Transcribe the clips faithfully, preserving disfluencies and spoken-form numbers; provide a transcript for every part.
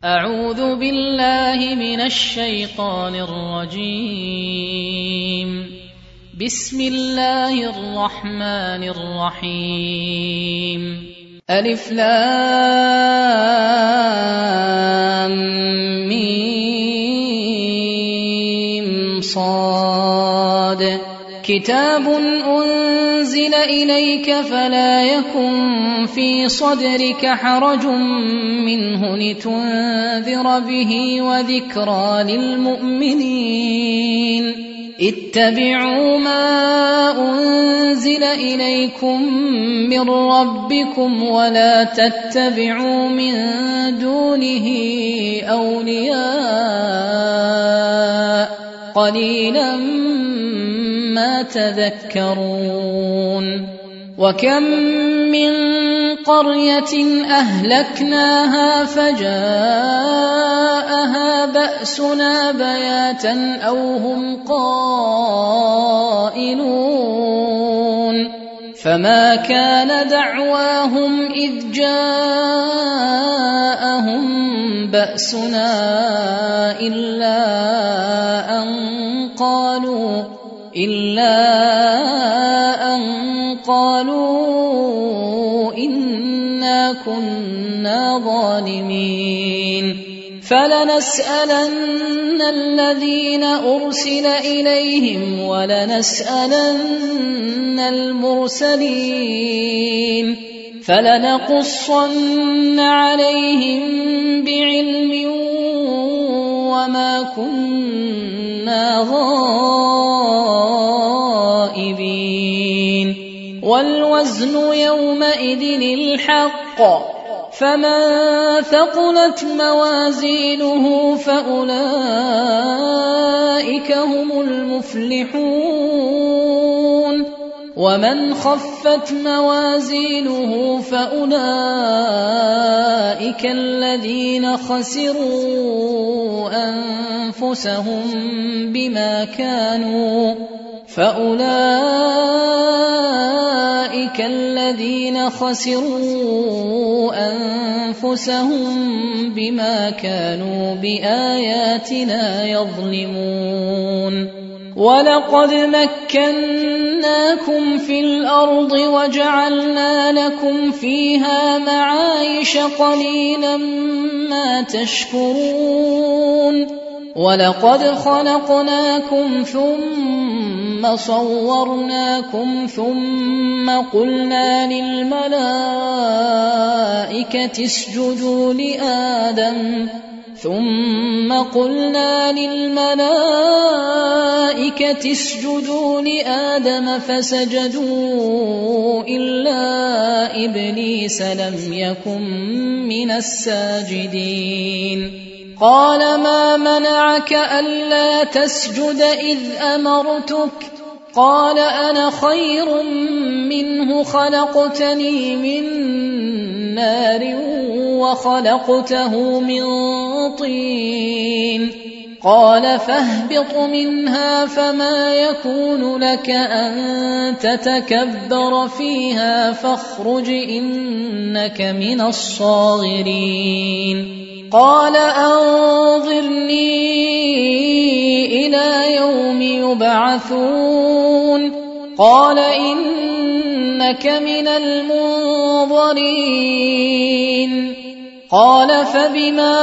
أعوذ بالله من الشيطان الرجيم. بسم الله الرحمن الرحيم. ألف لام ميم صاد. كتاب أنزل إليك فلا يكن في صدرك حرج منه لتنذر به وذكرى للمؤمنين. اتبعوا ما أنزل إليكم من ربكم ولا تتبعوا من دونه أولياء قليلا ما تذكرون. وكم من قرية أهلكناها فجاءها بأسنا بياتا أو هم قائلون. فما كان دعواهم إذ جاءهم بأسنا إلا أن قالوا إلا أن قالوا إنا كنا ظالمين. فلنسألن الذين أرسل إليهم ولنسألن المرسلين. فلنقصن عليهم بعلم وما كنا غائبين. والوزن يومئذ الحق. فمن ثقلت موازينه فأولئك هم المفلحون. ومن خفت موازينه فأولئك الذين خسروا أنفسهم بما كانوا فأولئك الذين خسروا أنفسهم بما كانوا بآياتنا يظلمون. ولقد مكناكم في الأرض وجعلنا لكم فيها معايش قليلا ما تشكرون. ولقد خلقناكم ثم صورناكم ثم قلنا للملائكة اسجدوا لآدم ثم قلنا للملائكة اسجدوا لآدم فسجدوا إلا إبليس لم يكن من الساجدين. قال ما منعك ألا تسجد إذ أمرتك؟ قال أنا خير منه خلقتني من نار وخلقته من طين. قال فاهبط منها فما يكون لك أن تتكبر فيها فاخرج إنك من الصاغرين. قال أنظرني إلى يوم يبعثون. قال إنك من المنظرين. قال فبما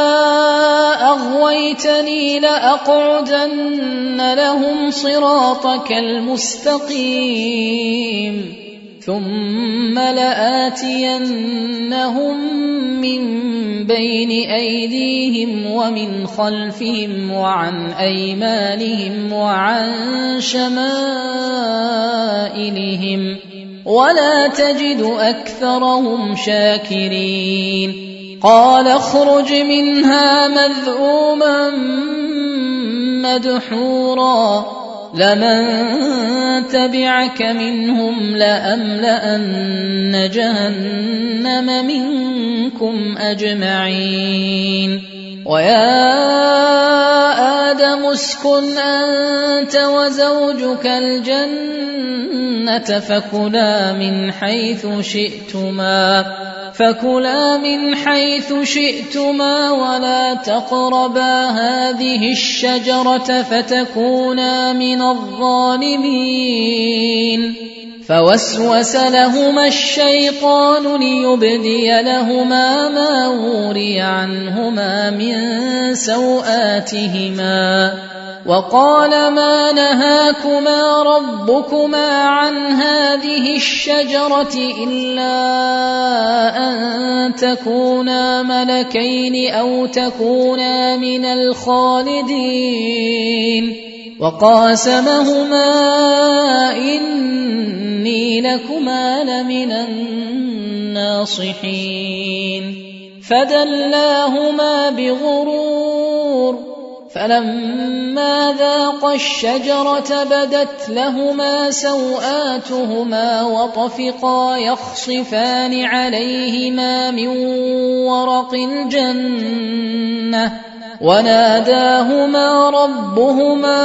أغويتني لأقعدن لهم صراطك المستقيم ثم لآتينهم من بين أيديهم ومن خلفهم وعن أيمانهم وعن شمائلهم ولا تجد أكثرهم شاكرين. قال اخرج منها مذءوما مدحورا لمن تبعك منهم لأملأن جهنم منكم أجمعين. ويا آدم اسكن أنت وزوجك الجنة فكلا من حيث شئتما فكلا من حيث شئتما ولا تقربا هذه الشجرة فتكونا من الظالمين. فوسوس لهما الشيطان ليبدي لهما ما وري عنهما من سوآتهما وقال ما نهاكما ربكما عن هذه الشجرة إلا أن تكونا ملكين أو تكونا من الخالدين. وقاسمهما إني لكما لمن الناصحين فدلاهما بغرور فلما ذاقا الشجرة بدت لهما سوآتهما وطفقا يخصفان عليهما من ورق الجنة وناداهما ربهما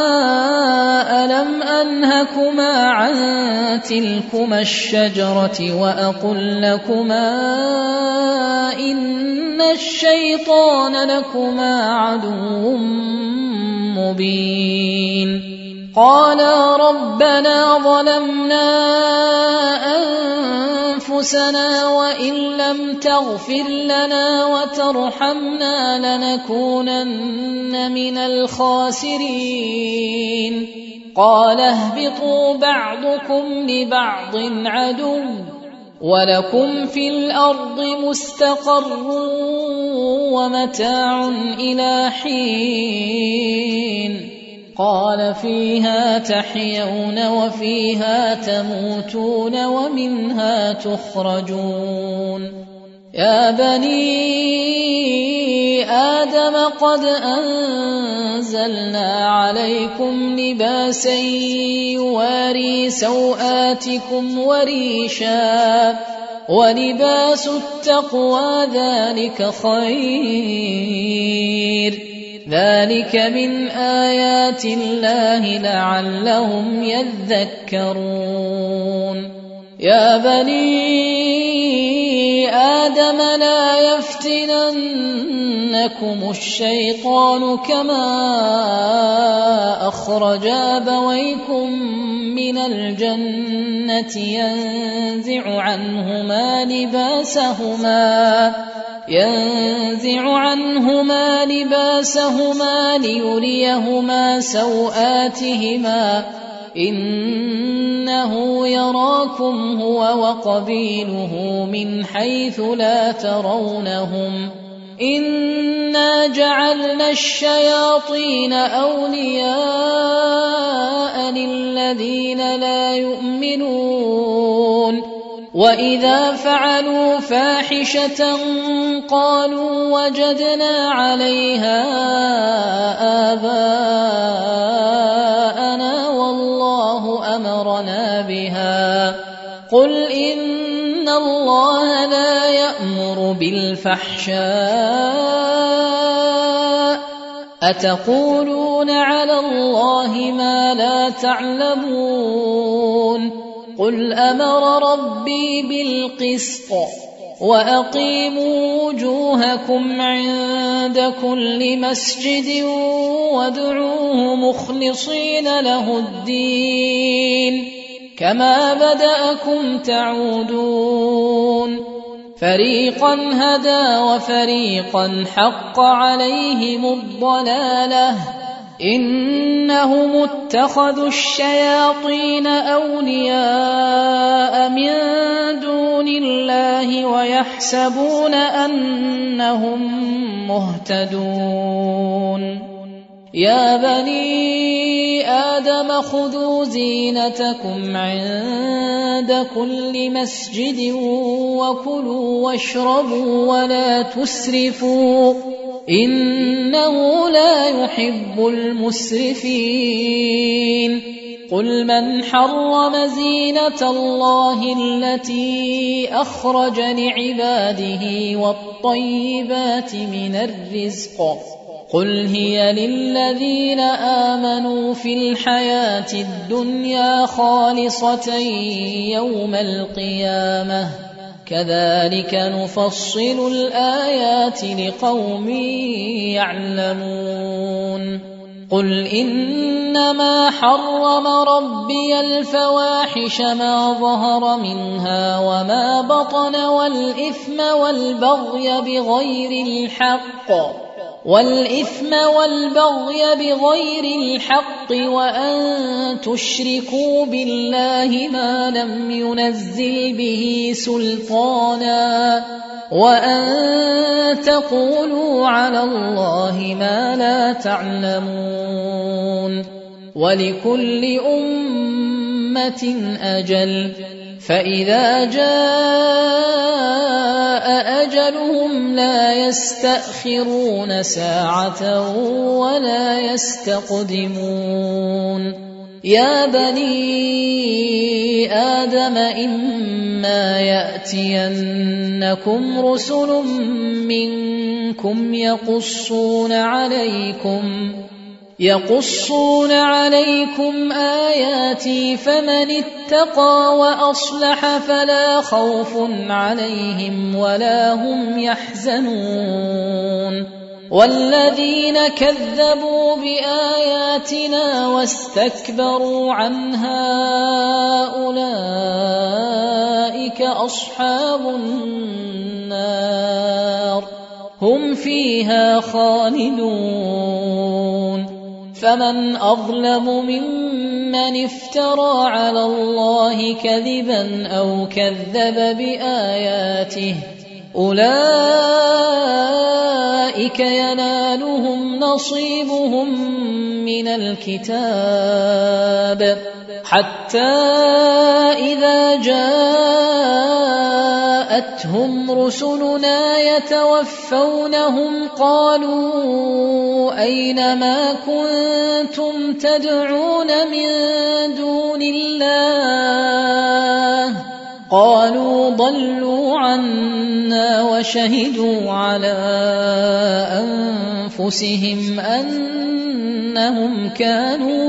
ألم أنهكما عن تلكما الشجرة وأقل لكما إن الشيطان لكما عدو مبين. قالا ربنا ظلمنا أنفسنا وإن لم تغفر لنا وترحمنا لنكونن من الخاسرين. قال اهبطوا بعضكم لبعض عدو ولكم في الأرض مستقر ومتاع إلى حين. قال فيها تحيون وفيها تموتون ومنها تخرجون. يا بني آدم قد أنزلنا عليكم لباسا يواري سوآتكم وريشا ولباس التقوى ذلك خير ذلك من آيات الله لعلهم يذكرون. يا بني آدم لا يفتننكم الشيطان كما أخرج أبويكم من الجنة ينزع عنهما لباسهما ينزع عنهما لباسهما ليريهما سوآتهما إنه يراكم هو وقبيله من حيث لا ترونهم إنا جعلنا الشياطين أولياء للذين لا يؤمنون وإذا فعلوا فاحشة قالوا وجدنا عليها آباءنا والله أمرنا بها قل إن الله لا يأمر بالفحشاء أتقولون على الله ما لا تعلمون قل أمر ربي بالقسط وأقيموا وجوهكم عند كل مسجد وادعوه مخلصين له الدين كما بدأكم تعودون فريقا هدى وفريقا حق عليهم الضلالة إنهم اتخذوا الشياطين أولياء من دون الله ويحسبون أنهم مهتدون يا بني آدم خذوا زينتكم عند كل مسجد وكلوا واشربوا ولا تسرفوا إنه لا يحب المسرفين قل من حرم زينة الله التي أخرج لعباده والطيبات من الرزق قل هي للذين آمنوا في الحياة الدنيا خالصة يوم القيامة كذلك نفصل الآيات لقوم يعلمون قل إنما حرم ربي الفواحش ما ظهر منها وما بطن والإثم والبغي بغير الحق والإثم والبغي بغير الحق وأن تشركوا بالله ما لم ينزل به سلطانا وأن تقولوا على الله ما لا تعلمون ولكل أمة أجل فإذا جاء أجلهم لا يستأخرون ساعة ولا يستقدمون يا بني آدم إما يأتينكم رسل منكم يقصون عليكم يقصون عليكم آياتي فمن اتقى وأصلح فلا خوف عليهم ولا هم يحزنون والذين كذبوا بآياتنا واستكبروا عنها أولئك أصحاب النار هم فيها خالدون فمن أظلم ممن افترى على الله كذبا أو كذب بآياته أولئك ينالهم نصيبهم من الكتاب حتى إذا جاءتهم رسلنا يتوفونهم قالوا أين ما كنتم تدعون من دون الله قالوا ضلوا عنا وشهدوا على أنفسهم أنهم كانوا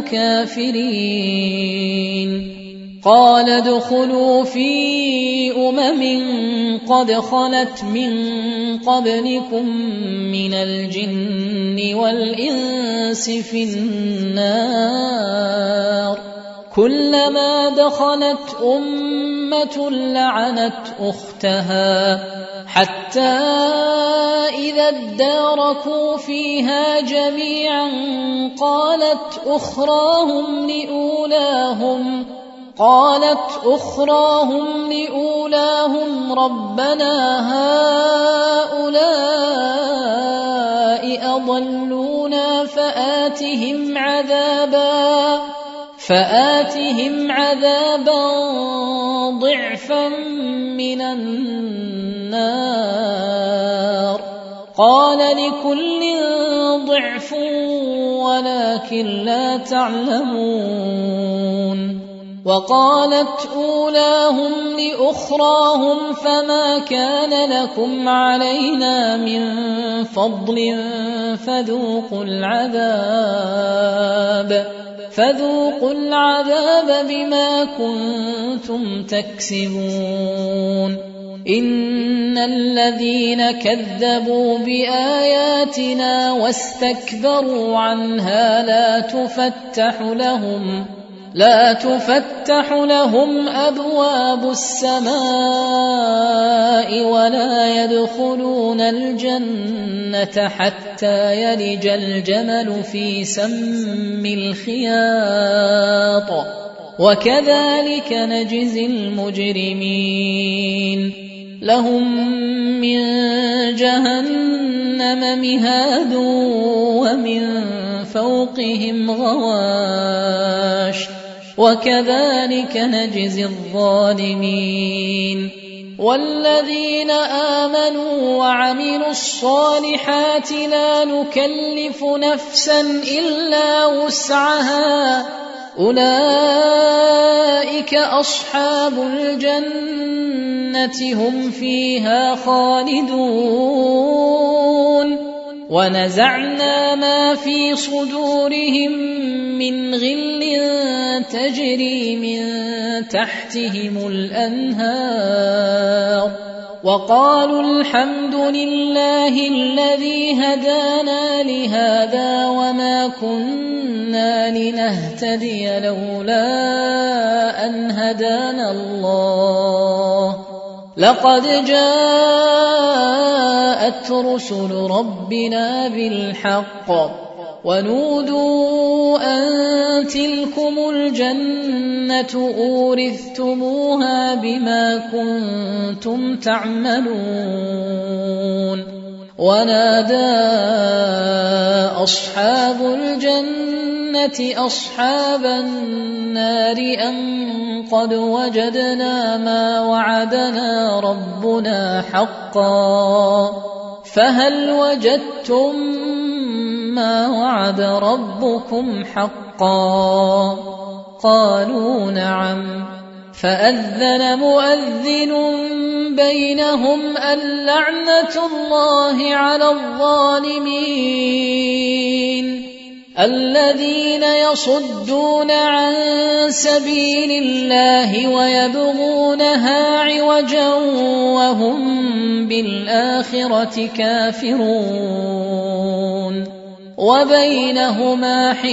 كافرين قال ادخلوا في أمم قد خلت من قبلكم من الجن والإنس في النار كلما دخلت أمة لعنت أختها حتى إذا اداركوا فيها جميعا قالت أخراهم لأولاهم قالت أخراهم لأولاهم ربنا هؤلاء أضلونا فآتهم عذابا فآتهم عذابا ضعفا من النار قال لكل ضعف ولكن لا تعلمون وقالت أولاهم لأخراهم فما كان لكم علينا من فضل فذوقوا العذاب فذوقوا العذاب بما كنتم تكسبون إن الذين كذبوا بآياتنا واستكبروا عنها لا تفتح لهم لا تفتح لهم أبواب السماء ولا يدخلون الجنة حتى يلج الجمل في سم الخياط وكذلك نجزي المجرمين لهم من جهنم مهاد ومن فوقهم غواش وكذلك نجزي الظالمين والذين آمنوا وعملوا الصالحات لا نكلف نفسا إلا وسعها أولئك أصحاب الجنة هم فيها خالدون ونزعنا ما في صدورهم من غل تجري من تحتهم الأنهار وقالوا الحمد لله الذي هدانا لهذا وما كنا لنهتدي لولا أن هدانا الله لقد جاءت رسل ربنا بالحق ونودوا أن تلكم الجنة أورثتموها بما كنتم تعملون ونادى أصحاب الجنة أصحاب النار أن قد وجدنا ما وعدنا ربنا حقا فهل وجدتم ما وعد ربكم حقا قالوا نعم فأذن مؤذن بينهم اللعنة الله على الظالمين الذين يصدون عن سبيل الله ويبغونها عوجا وهم بالآخرة كافرون وبينهما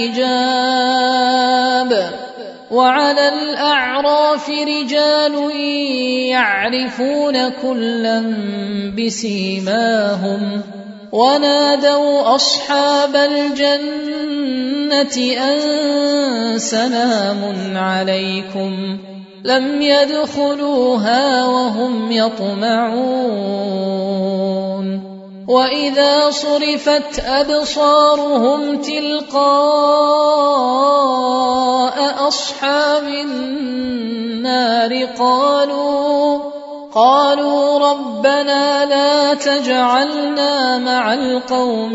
حجاب وعلى الأعراف رجال يعرفون كلا بسيماهم ونادوا أصحاب الجنة أن سلام عليكم لم يدخلوها وهم يطمعون وإذا صرفت أبصارهم تلقاء أصحاب النار قالوا قالوا ربنا لا تجعلنا مع القوم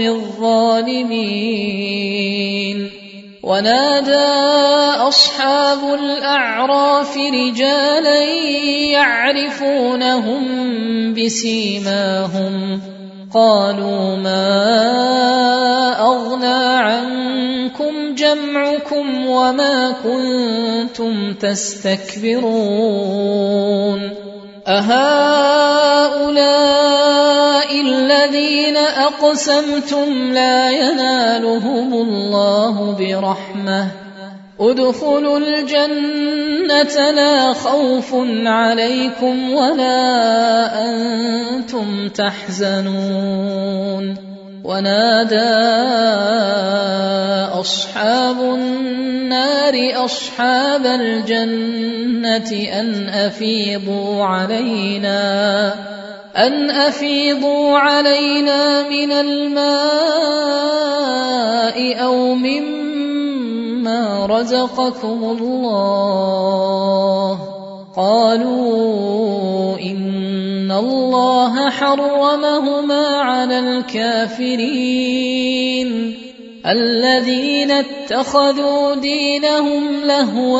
الظالمين ونادى أصحاب الأعراف رجالا يعرفونهم بسيماهم قالوا ما أغنى عنكم جمعكم وما كنتم تستكبرون أهؤلاء الذين أقسمتم لا ينالهم الله برحمة ادخلوا الجنة لا خوف عليكم ولا أنتم تحزنون ونادى أصحاب النار أصحاب الجنة أن أفيضوا علينا أن أفيضوا علينا من الماء أو مما رزقكم الله قالوا إن الله حرمهما على الكافرين الذين اتخذوا دينهم لهوا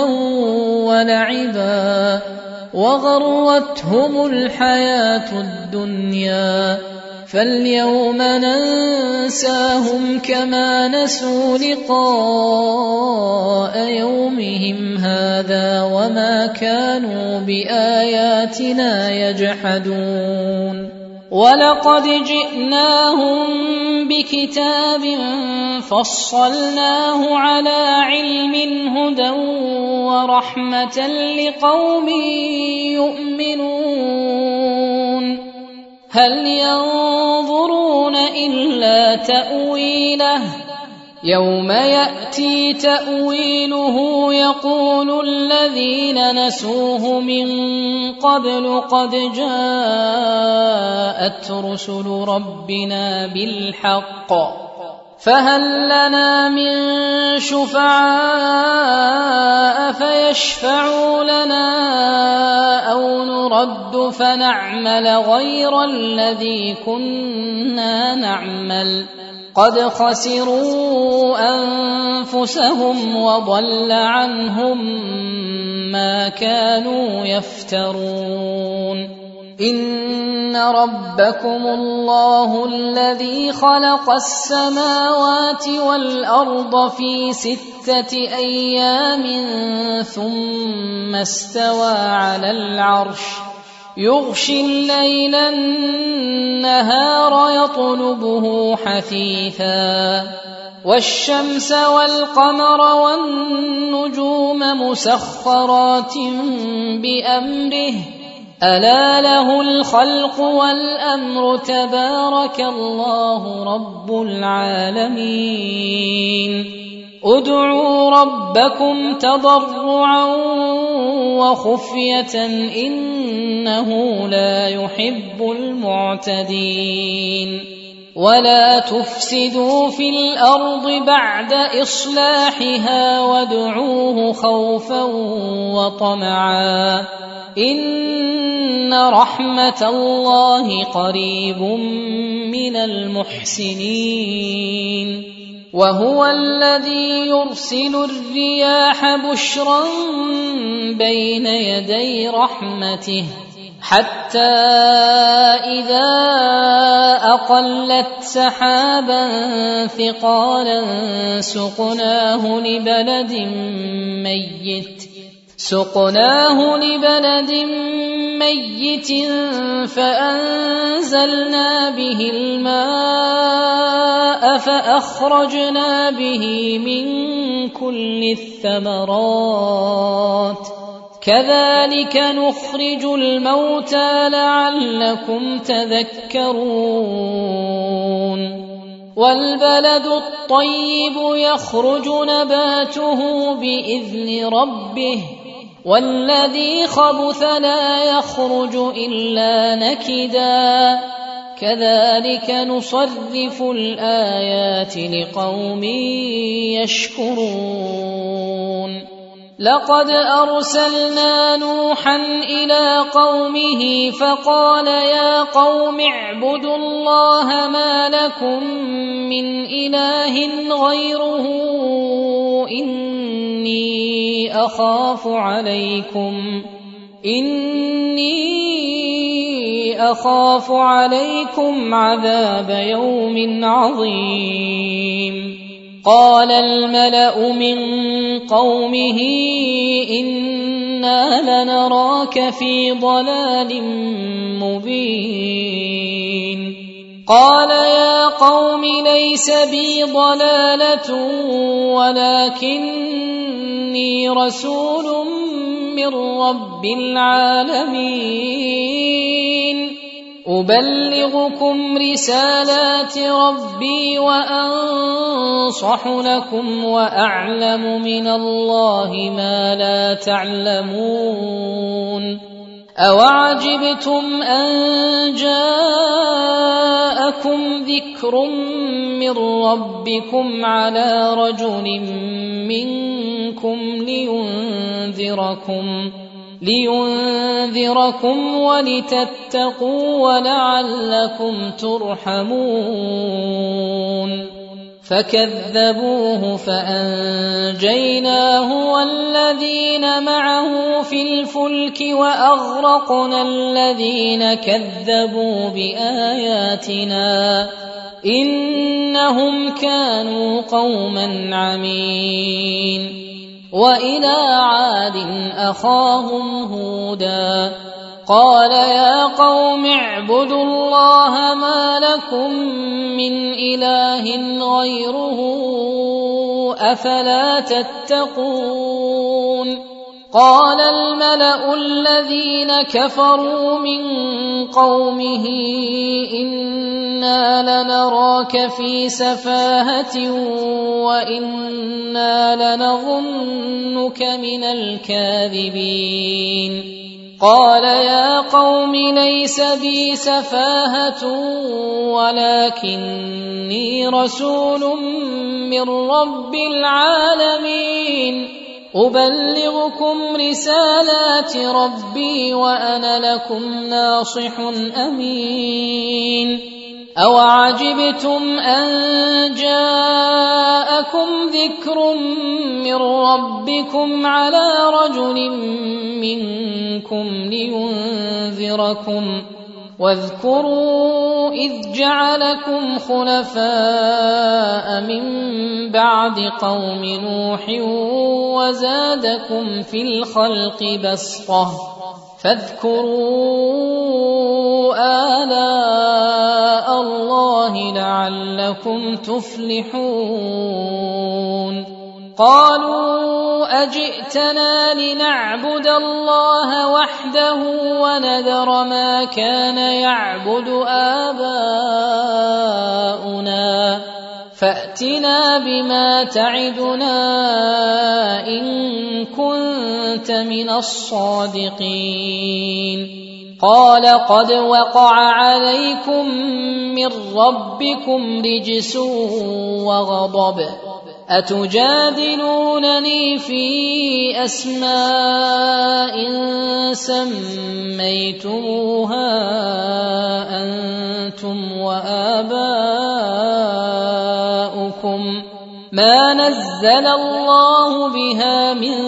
ولعبا وغرتهم الحياة الدنيا فاليوم ننساهم كما نسوا لقاء يومهم هذا وما كانوا بآياتنا يجحدون ولقد جئناهم بكتاب فصلناه على علم هدى ورحمة لقوم يؤمنون هل ينظرون إلا تأويله يوم يأتي تأويله يقول الذين نسوه من قبل قد جاءت رسل ربنا بالحق فهل لنا من شفعاء فيشفعوا لنا أو نرد فنعمل غير الذي كنا نعمل قد خسروا أنفسهم وضل عنهم ما كانوا يفترون إن ربكم الله الذي خلق السماوات والأرض في ستة أيام ثم استوى على العرش يغشي الليل النهار يطلبه حثيثا والشمس والقمر والنجوم مسخرات بأمره ألا له الخلق والأمر تبارك الله رب العالمين ادعوا ربكم تضرعا وخفية إنه لا يحب المعتدين ولا تفسدوا في الأرض بعد إصلاحها وادعوه خوفا وطمعا إن رحمة الله قريب من المحسنين وهو الذي يرسل الرياح بشرا بين يدي رحمته حتى إذا أقلت سحابا ثقالا سقناه لبلد ميت سقناه لبلد ميت فأنزلنا به الماء فأخرجنا به من كل الثمرات كذلك نخرج الموتى لعلكم تذكرون والبلد الطيب يخرج نباته بإذن ربه والذي خبث لا يخرج إلا نكدا كذلك نصرف الآيات لقوم يشكرون لقد أرسلنا نوحا إلى قومه فقال يا قوم اعبدوا الله ما لكم من إله غيره إني أخاف عليكم إني أخاف عليكم عذاب يوم عظيم قال الملأ من قومه إنا لنراك في ضلال مبين قال يا قوم ليس بي ضلالة ولكني رسول من رب العالمين أبلغكم رسالات ربي وأنصح لكم وأعلم من الله ما لا تعلمون أوعجبتم أن جاءكم ذكر من ربكم على رجل منكم لينذركم لينذركم ولتتقوا ولعلكم ترحمون فكذبوه فأنجيناه والذين معه في الفلك وأغرقنا الذين كذبوا بآياتنا إنهم كانوا قوما عمين وإلى عاد أخاهم هودا قال يا قوم اعبدوا الله ما لكم من إله غيره أفلا تتقون قال الملأ الذين كفروا من قومه إنا لنراك في سفاهة وإنا لنظنك من الكاذبين قال يا قوم ليس بي سفاهة ولكني رسول من رب العالمين أبلغكم رسالات ربي وأنا لكم ناصح أمين أَوَعَجِبْتُمْ أَن جَاءَكُمْ ذِكْرٌ مِّن رَّبِّكُمْ عَلَىٰ رَجُلٍ مِّنكُمْ لِيُنذِرَكُمْ ۖ وَاذْكُرُوا إِذْ جَعَلَكُمْ خُلَفَاءَ مِن بَعْدِ قَوْمِ نُوحٍ وَزَادَكُمْ فِي الْخَلْقِ بَسْطَةً ۖ فاذكروا آلاء الله لعلكم تفلحون. قالوا أجئتنا لنعبد الله وحده ونذر ما كان يعبد آباؤنا فأتنا بما تعدنا إن كنت من الصادقين. قال قد وقع عليكم من ربكم رجس وغضب أتجادلونني في أسماء سميتموها أنتم وآباؤكم ما نزل الله بها من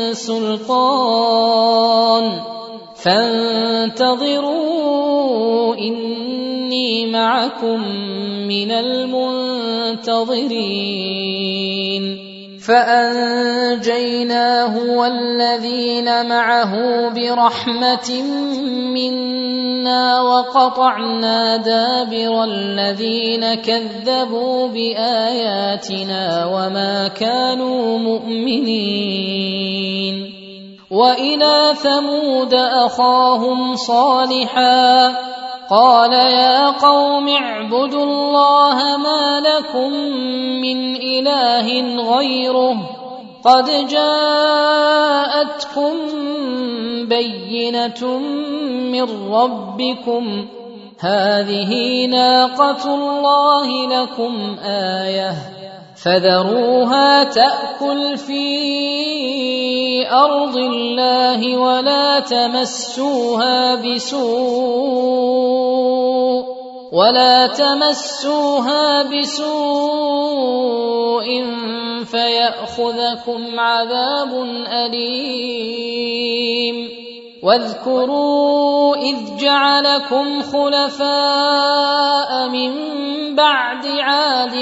سلطان فانتظروا إني معكم من المنتظرين. فأنجيناه والذين معه برحمة منا وقطعنا دابر الذين كذبوا بآياتنا وما كانوا مؤمنين. وإلى ثمود أخاهم صالحا قال يا قوم اعبدوا الله ما لكم من إله غيره قد جاءتكم بينة من ربكم هذه ناقة الله لكم آية فذروها تأكل في أرض الله ولا تمسوها بسوء ولا تمسوها بسوء فيأخذكم عذاب أليم. واذكروا إذ جعلكم خلفاء من بعد عاد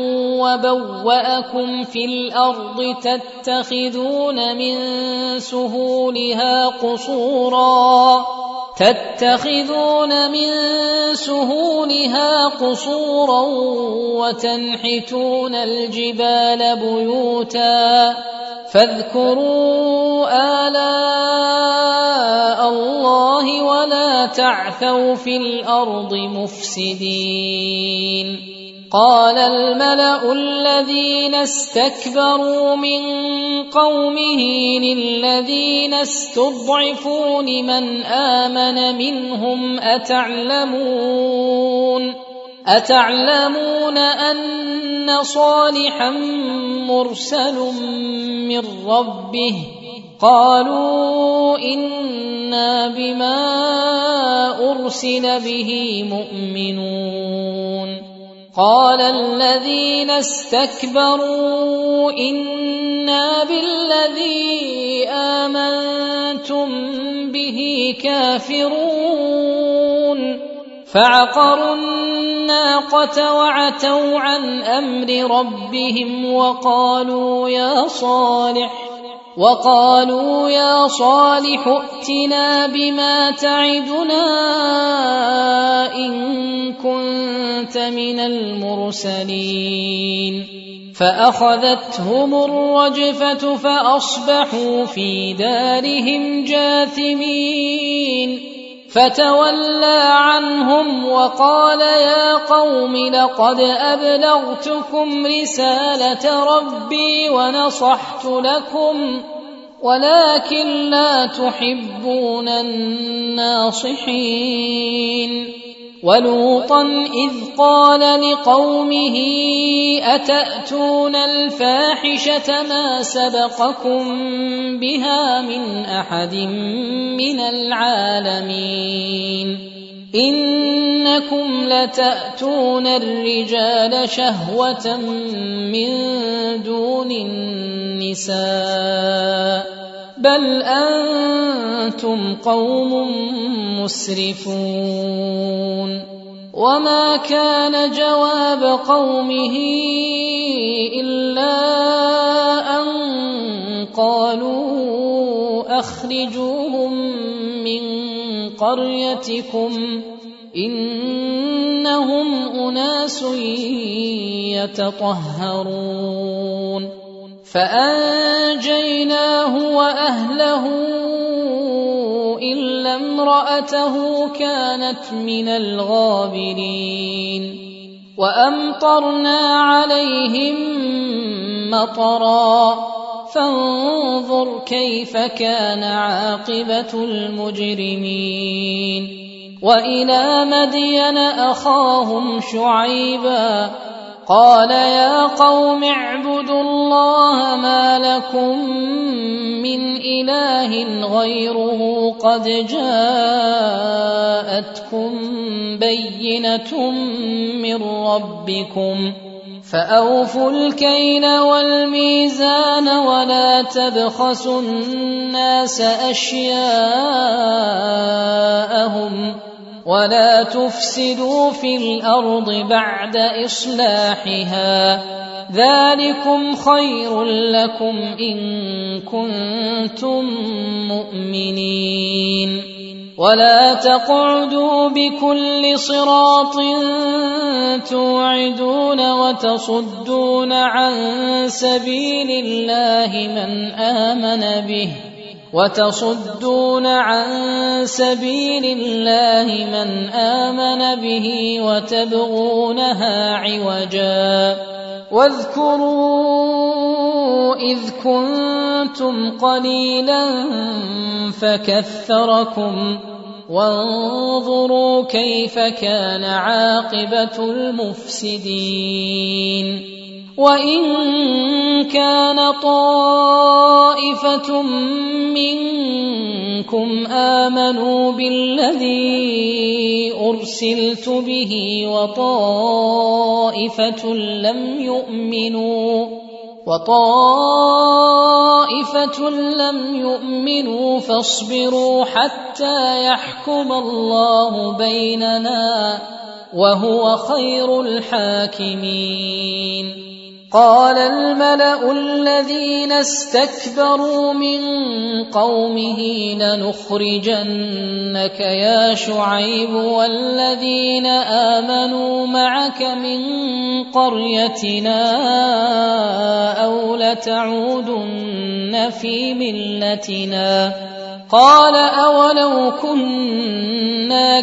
وبوأكم في الأرض تتخذون من سهولها قصورا تتخذون من سهولها قصورا وتنحتون الجبال بيوتا فاذكروا آلاء الله ولا تعثوا في الأرض مفسدين. قال الملأ الذين استكبروا من قومه للذين استضعفوا لمن آمن منهم أتعلمون أتعلمون أن صالحا مرسل من ربه قالوا إنا بما أرسل به مؤمنون. قال الذين استكبروا إنا بالذي آمنتم به كافرون فعقروا الناقة وعتوا عن أمر ربهم وقالوا يا صالح وقالوا يا صالح ائتنا بما تعدنا إن كنت من المرسلين. فأخذتهم الرجفة فأصبحوا في دارهم جاثمين. فتولى عنهم وقال يا قوم لقد أبلغتكم رسالة ربي ونصحت لكم ولكن لا تحبون الناصحين. ولوطا إذ قال لقومه أتأتون الفاحشة ما سبقكم بها من أحد من العالمين إنكم لتأتون الرجال شهوة من دون النساء بل أنتم قوم مسرفون وما كان جواب قومه إلا أن قالوا أخرجوهم من قريتكم إنهم أناس يتطهرون فأنجيناه وأهله إلا امرأته كانت من الغابرين وأمطرنا عليهم مطرا فانظر كيف كان عاقبة المجرمين وإلى مدين أخاهم شعيبا قال يا قوم اعبدوا الله ما لكم من إله غيره قد جاءتكم بينة من ربكم فأوفوا الكيل والميزان ولا تبخسوا الناس أشياءهم ولا تفسدوا في الأرض بعد إصلاحها ذلكم خير لكم إن كنتم مؤمنين ولا تقعدوا بكل صراط توعدون وتصدون عن سبيل الله من آمن به وتصدون عن سبيل الله من آمن به وتبغونها عوجا واذكروا إذ كنتم قليلا فكثركم وانظروا كيف كان عاقبة المفسدين وإن كان طائفة منكم آمنوا بالذي أرسلت به وطائفة لم يؤمنوا وطائفة لم يؤمنوا فاصبروا حتى يحكم الله بيننا وهو خير الحاكمين قال الملأ الذين استكبروا من قومه لنخرجنك يا شعيب والذين آمنوا معك من قريتنا أو لتعودن في ملتنا قال أولو كنا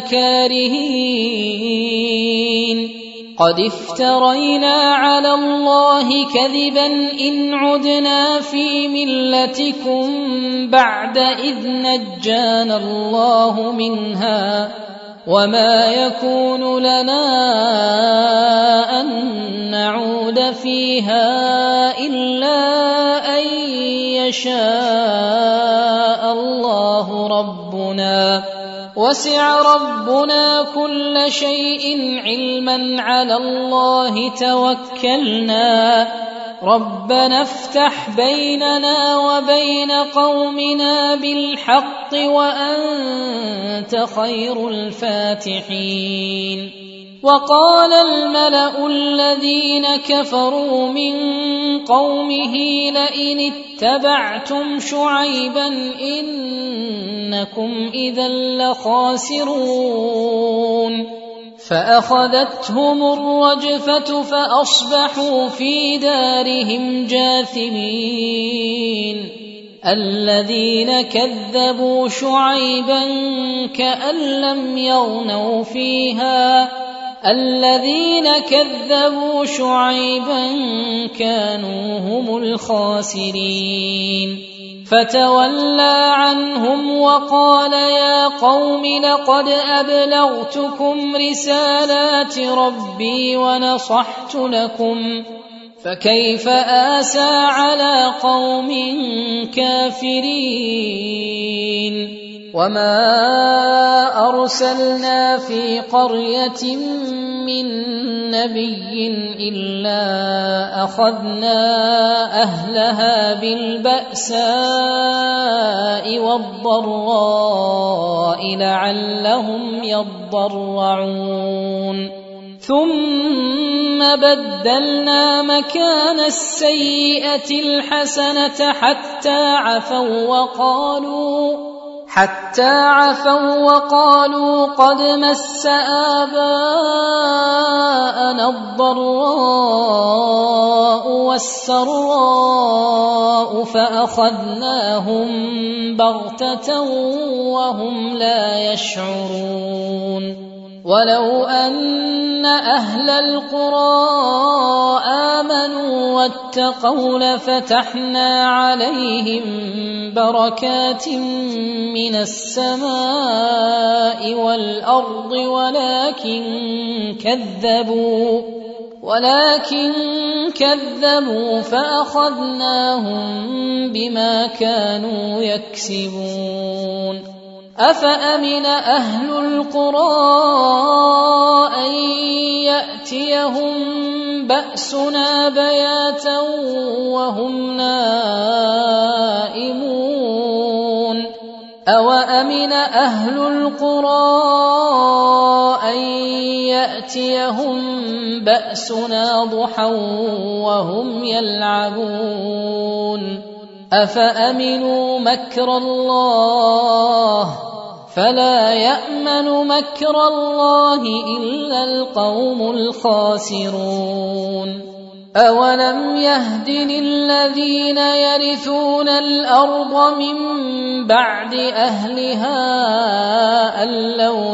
كارهين قد افترينا على الله كذبا إن عدنا في ملتكم بعد إذ نجانا الله منها وما يكون لنا أن نعود فيها إلا أن يشاء الله ربنا وسع ربنا كل شيء علما على الله توكلنا ربنا افتح بيننا وبين قومنا بالحق وأنت خير الفاتحين وقال الملأ الذين كفروا من قومه لئن اتبعتم شعيبا إنكم إذا لخاسرون فأخذتهم الرجفة فأصبحوا في دارهم جاثمين الذين كذبوا شعيبا كأن لم يغنوا فيها الذين كذبوا شعيبا كانوا هم الخاسرين فتولى عنهم وقال يا قوم لقد أبلغتكم رسالات ربي ونصحت لكم فكيف آسى على قوم كافرين وما أرسلنا في قرية من نبي إلا أخذنا أهلها بالبأساء والضراء لعلهم يضرعون ثم بدلنا مكان السيئة الحسنة حتى عفوا وقالوا حتى عفوا وقالوا قد مس آباءنا الضراء والسراء فأخذناهم بغتة وهم لا يشعرون ولو أن أهل القرى آمنوا واتقوا لفتحنا عليهم بركات من السماء والأرض ولكن كذبوا ولكن كذبوا فأخذناهم بما كانوا يكسبون أفأمن أهل القرى أن يأتيهم بأسنا بياتا وهم نائمون أوأمن أهل القرى أن يأتيهم بأسنا ضحى وهم يلعبون أفأمنوا مكر الله فلا يأمن مكر الله إلا القوم الخاسرون أولم يهد للذين يرثون الأرض من بعد أهلها أن لو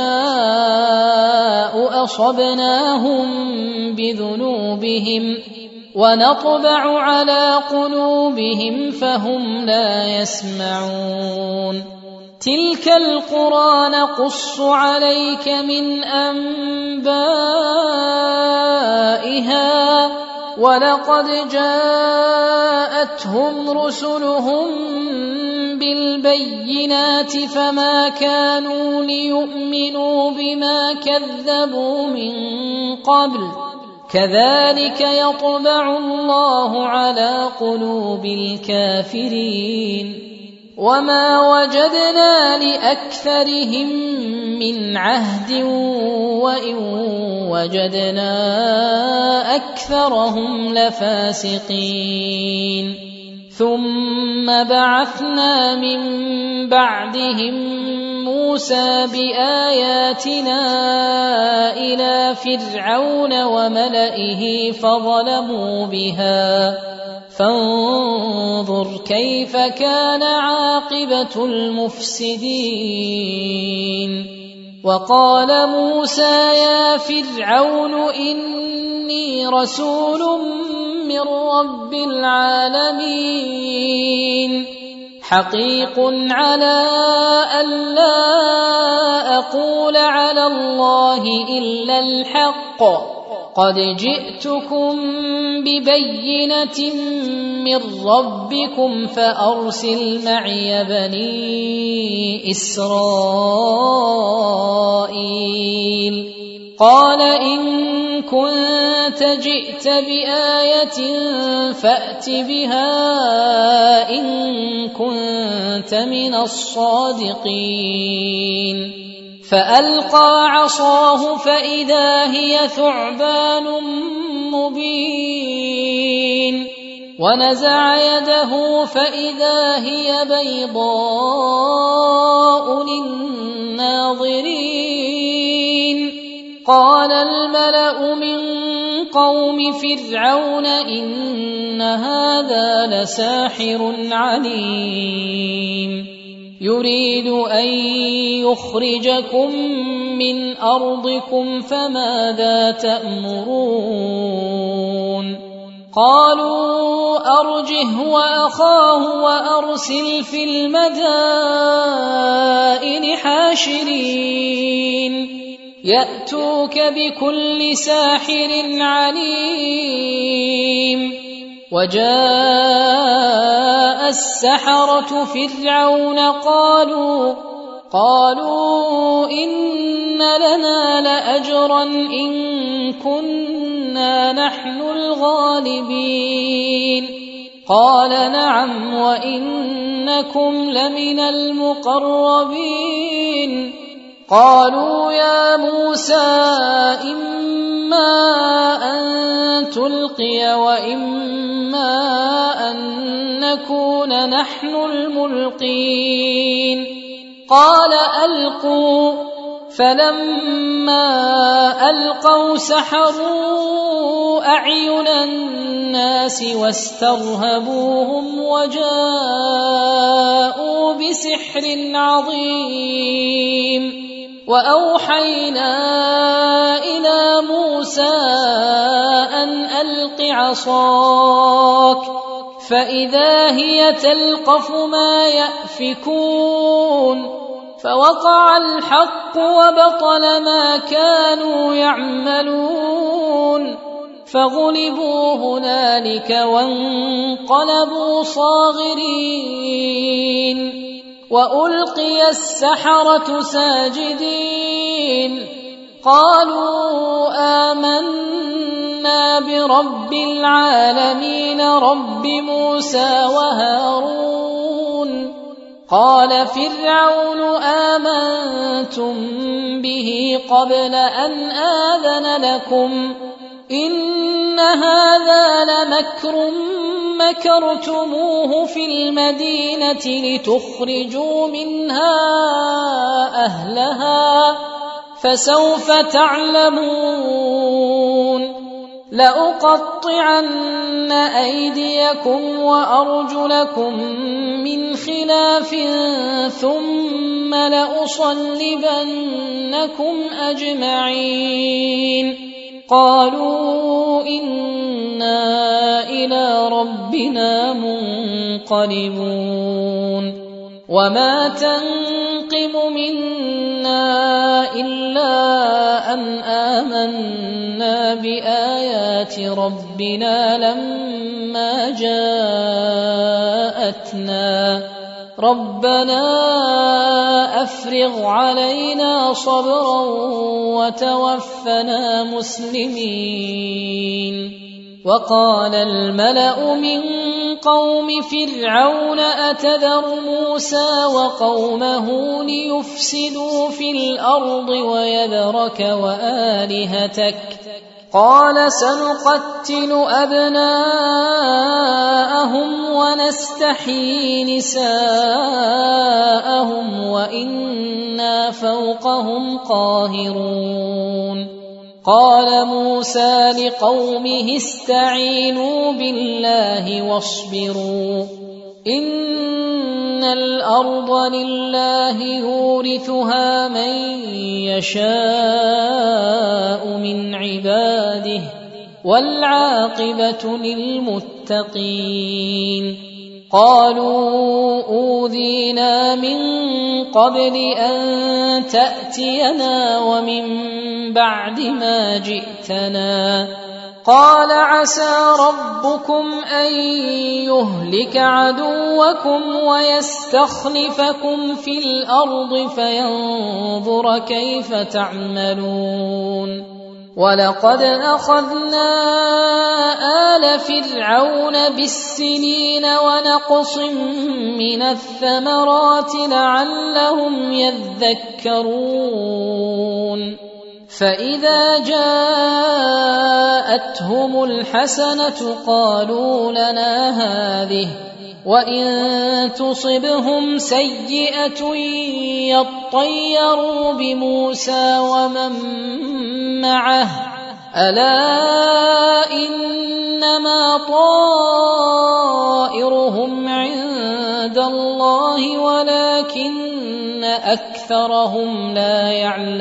نشاء أصبناهم بذنوبهم ونطبع على قلوبهم فهم لا يسمعون تلك القرى نقص عليك من أنبائها ولقد جاءتهم رسلهم بالبينات فما كانوا ليؤمنوا بما كذبوا من قبل كذلك يطبع الله على قلوب الكافرين وما وجدنا لأكثرهم من عهد وإن وجدنا أكثرهم لفاسقين ثم بعثنا من بعدهم موسى بآياتنا إلى فرعون وملئه فظلموا بها فانظر كيف كان عاقبة المفسدين وقال موسى يا فرعون إني رسول من رب العالمين حقيق على ألا أقول على الله إلا الحق قد جئتكم ببينة من ربكم فأرسل معي بني إسرائيل قال إن كنت جئت بآية فأت بها إن كنت من الصادقين فألقى عصاه فإذا هي ثعبان مبين ونزع يده فإذا هي بيضاء للناظرين قال الملأ من قوم فرعون إن هذا لساحر عليم يريد أن يخرجكم من أرضكم فماذا تأمرون قالوا أرجه وأخاه وأرسل في المدائن حاشرين يأتوك بكل ساحر عليم وجاء السحرة فرعون قالوا قالوا إن لنا لأجرا إن كنا نحن الغالبين قال نعم وإنكم لمن المقربين قالوا يا موسى إما أن تلقي وإما أن نكون نحن الملقين قال ألقوا فلما ألقوا سحروا أعين الناس واسترهبوهم وجاءوا بسحر عظيم وأوحينا إلى موسى أن ألق عصاك فإذا هي تلقف ما يأفكون فوقع الحق وبطل ما كانوا يعملون فغلبوا هنالك وانقلبوا صاغرين وألقي السحرة ساجدين قالوا آمنا برب العالمين رب موسى وهارون قال فرعون آمنتم به قبل أن آذن لكم إن هذا لمكر مكرتموه في المدينة لتخرجوا منها أهلها فسوف تعلمون لأقطعن أيديكم وأرجلكم من خلاف ثم لأصلبنكم أجمعين قالوا إنا إلى ربنا منقلبون وما تنقم منا إلا أن آمنا بآيات ربنا لما جاءتنا ربنا أفرغ علينا صبرا وتوفنا مسلمين وقال الملأ من قوم فرعون أتذر موسى وقومه ليفسدوا في الأرض ويذرك وآلهتك قال سنقتل أبناءهم ونستحيي نساءهم وإنا فوقهم قاهرون قال موسى لقومه استعينوا بالله واصبروا إن الأرض لله يورثها من يشاء من عباده والعاقبة للمتقين قالوا أوذينا من قبل أن تأتينا ومن بعد ما جئتنا قال عسى ربكم أن يهلك عدوكم ويستخلفكم في الأرض فينظر كيف تعملون ولقد أخذنا آل فرعون بالسنين ونقص من الثمرات لعلهم يذكرون فإذا جاءتهم الحسنة قالوا لنا هذه وإن تصبهم سيئة يطيروا بموسى ومن معه ألا إنما طائرهم عند الله ولكن أكثرهم لا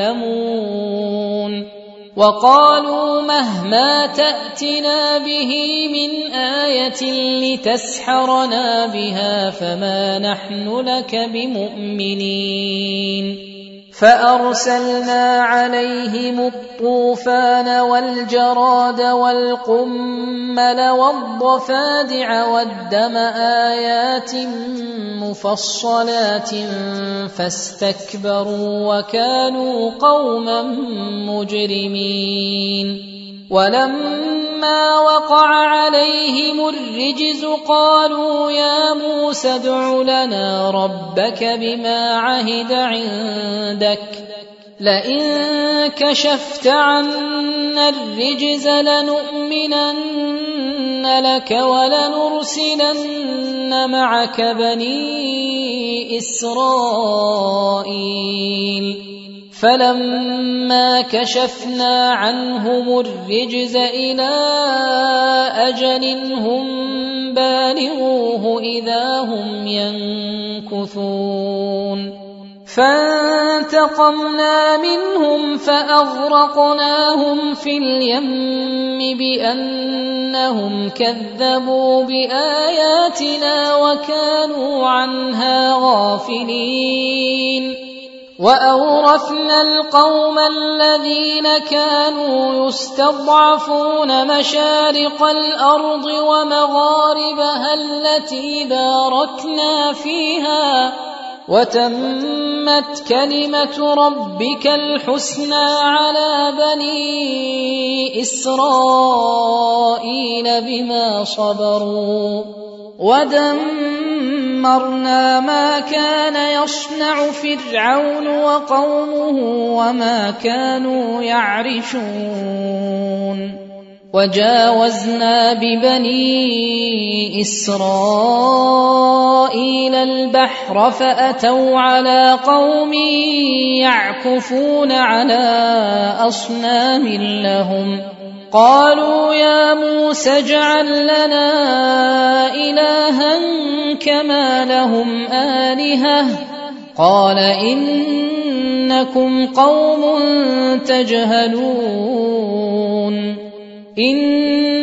يعلمون وقالوا مهما تأتنا به من آية لتسحرنا بها فما نحن لك بمؤمنين فأرسلنا عليهم الطوفان والجراد والقمل والضفادع والدم آيات مفصلات فاستكبروا وكانوا قوما مجرمين. ولما وقع عليهم الرجز قالوا يا موسى ادع لنا ربك بما عهد عندك لئن كشفت عنا الرجز لنؤمنن لك ولنرسلن معك بني إسرائيل. فلما كشفنا عنهم الرجز إلى أجل هم بالغوه إذا هم ينكثون. فانتقمنا منهم فأغرقناهم في اليم بأنهم كذبوا بآياتنا وكانوا عنها غافلين. وأورثنا القوم الذين كانوا يستضعفون مشارق الأرض ومغاربها التي باركنا فيها وتمت كلمة ربك الحسنى على بني إسرائيل بما صبروا ودمرنا ما كان يصنع فرعون وقومه وما كانوا يعرشون. وجاوزنا ببني إسرائيل البحر فأتوا على قوم يعكفون على أصنام لهم قالوا يا موسى اجعل لنا إلها كما لهم آلهة قال إنكم قوم تجهلون. إن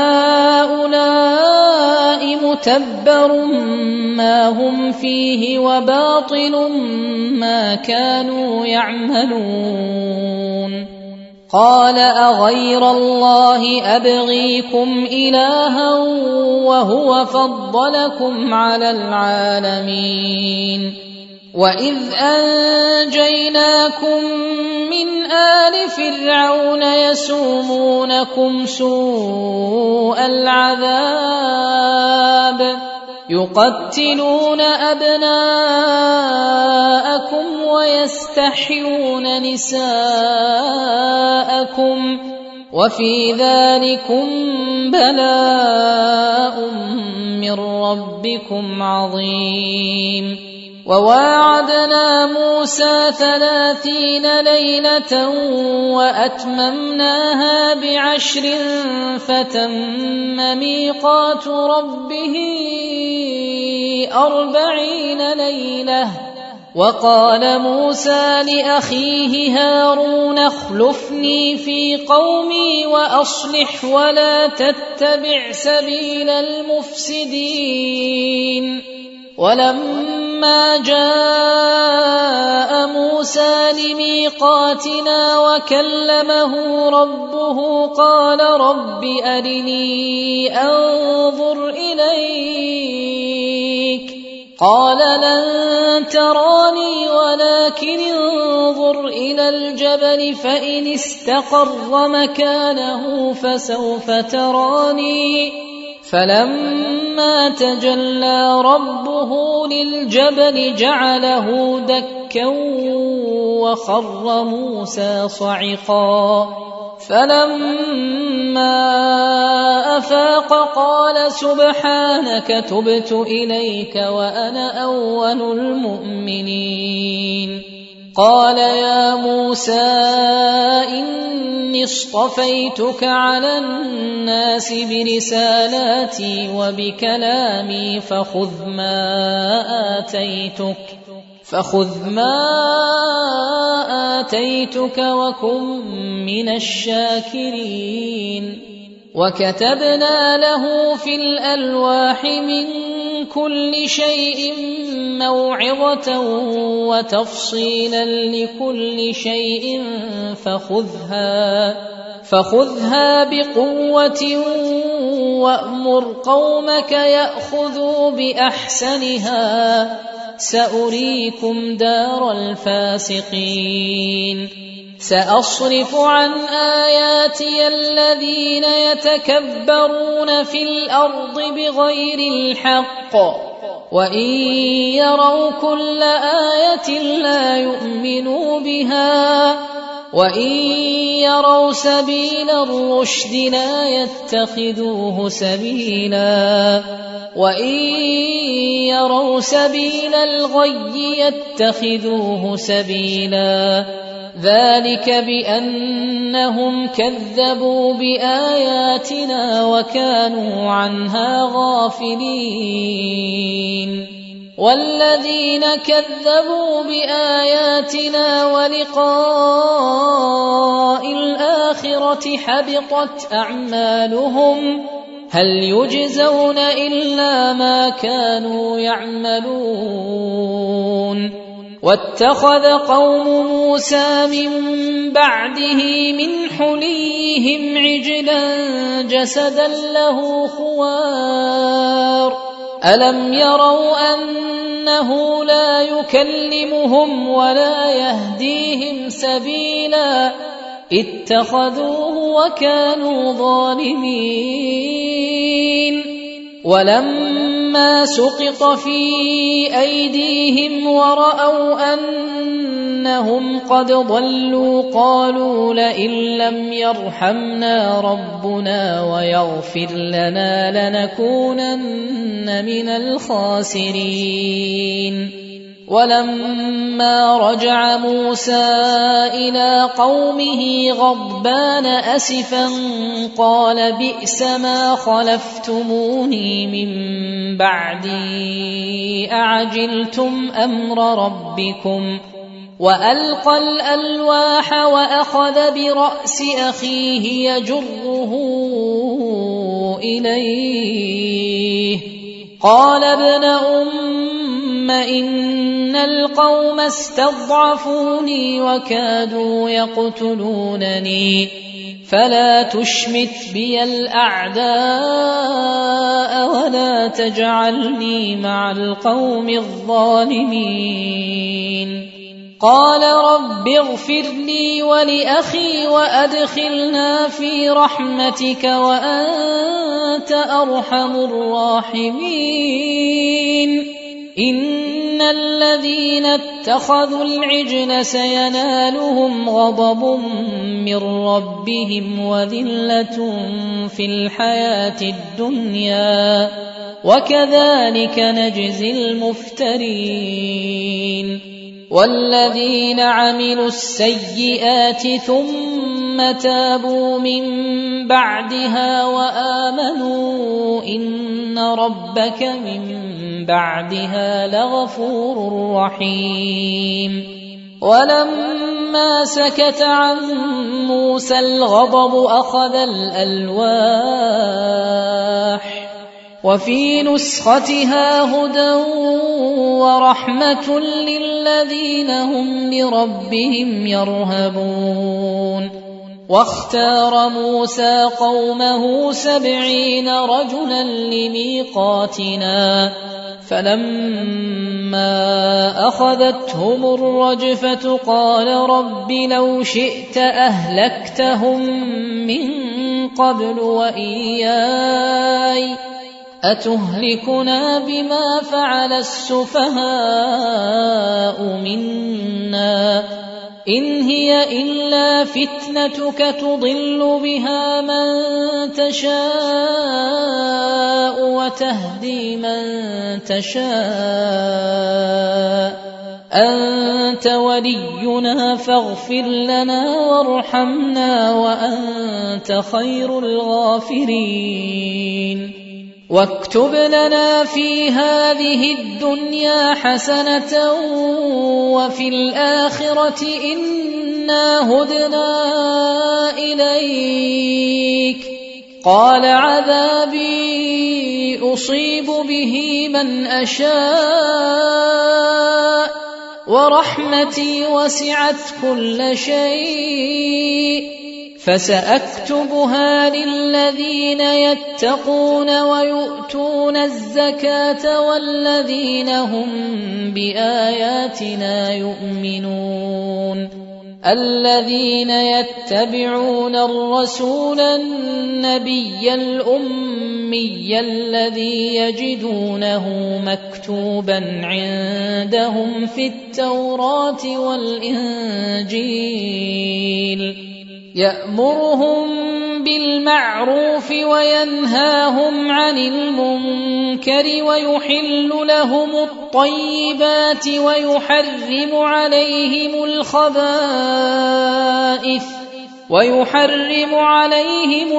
هؤلاء متبر ما هم فيه وباطل ما كانوا يعملون. قال أغير الله أبغيكم إلها وهو فضلكم على العالمين وإذ أنجيناكم من آل فرعون يسومونكم سوء العذاب يقتلون أبناءكم ويستحيون نساءكم وفي ذلكم بلاء من ربكم عظيم. وواعدنا موسى ثلاثين ليلة وأتممناها بعشر فتم ميقات ربه أربعين ليلة. وقال موسى لأخيه هارون اخلفني في قومي وأصلح ولا تتبع سبيل المفسدين. ولما جاء موسى لميقاتنا وكلمه ربه قال رب أرني أنظر إليك قال لن تراني ولكن انظر إلى الجبل فإن استقر مكانه فسوف تراني. فلما تجلى ربه للجبل جعله دكا وخر موسى صعقا. فلما أفاق قال سبحانك تبت إليك وأنا أول المؤمنين. قال يا موسى إني اصطفيتك على الناس برسالاتي وبكلامي فخذ ما آتيتك فخذ ما آتيتك وكن من الشاكرين. وكتبنا له في الألواح من كل شيء موعظة وتفصيلا لكل شيء فخذها فخذها بقوة وأمر قومك يأخذوا بأحسنها سأريكم دار الفاسقين سأصرف عن آياتي الذين يتكبرون في الأرض بغير الحق وإن يروا كل آية لا يؤمنوا بها وإن يروا سبيل الرشد لا يتخذوه سبيلا وإن يروا سبيل الغي يتخذوه سبيلا ذلك بأنهم كذبوا بآياتنا وكانوا عنها غافلين والذين كذبوا بآياتنا ولقاء الآخرة حبطت أعمالهم هل يجزون إلا ما كانوا يعملون واتخذ قوم موسى من بعده من حليهم عجلا جسدا له خوار ألم يروا أنه لا يكلمهم ولا يهديهم سبيلا اتخذوه وكانوا ظالمين ولما سقط في أيديهم ورأوا أنهم قد ضلوا قالوا لئن لم يرحمنا ربنا ويغفر لنا لنكونن من الخاسرين ولما رجع موسى إلى قومه غضبان أسفا قال بئس ما خلفتموني من بعدي أعجلتم أمر ربكم وألقى الألواح وأخذ برأس أخيه يجره إليه قال ابن أم إن القوم استضعفوني وكادوا يقتلونني فلا تشمت بي الأعداء ولا تجعلني مع القوم الظالمين قال رب اغفر لي ولأخي وأدخلنا في رحمتك وأنت أرحم الراحمين إن الذين اتخذوا العجل سينالهم غضب من ربهم وذلة في الحياة الدنيا وكذلك نجزي المفترين والذين عملوا السيئات ثم تابوا من بعدها وآمنوا إن ربك من بعدها لغفور رحيم ولما سكت عن موسى الغضب أخذ الألواح وفي نسختها هدى ورحمة للذين هم بربهم يرهبون واختار موسى قومه سبعين رجلا لميقاتنا فلما أخذتهم الرجفة قال رب لو شئت أهلكتهم من قبل وإياي أتهلكنا بما فعل السفهاء منا إن هي إلا فتنتك تضل بها من تشاء وتهدي من تشاء أنت ولينا فاغفر لنا وارحمنا وأنت خير الغافرين واكتب لنا في هذه الدنيا حسنة وفي الآخرة إنا هدنا إليك قال عذابي أصيب به من أشاء ورحمتي وسعت كل شيء فسأكتبها للذين يتقون ويؤتون الزكاة والذين هم بآياتنا يؤمنون الذين يتبعون الرسول النبي الأمي الذي يجدونه مكتوبا عندهم في التوراة والإنجيل يأمرهم بالمعروف وينهاهم عن المنكر ويحل لهم الطيبات ويحرم عليهم الخبائث ويحرم عليهم